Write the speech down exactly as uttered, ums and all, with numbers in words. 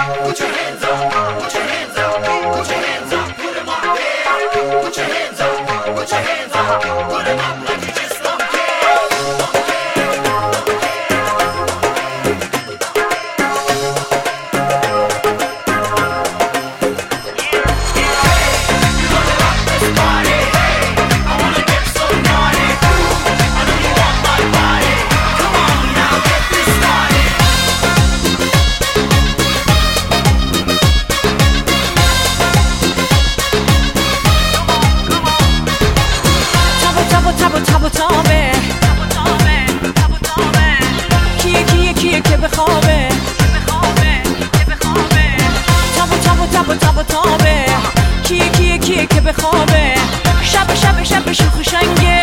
Put your hands up, put your hands up, put your hands up, put 'em up there. Put your hands up, put your hands up, put 'em up like you just don't care. Don't care, don't care. You wanna rock this party? Hey, I wanna get so naughty. I know you want my body. Come on now, get this started. تابو تابو تابه کیه کیه کیه که بخوابه تابو تابو تابو تابو تابه کیه کیه کیه که بخوابه شب شب شب شوخ شنگه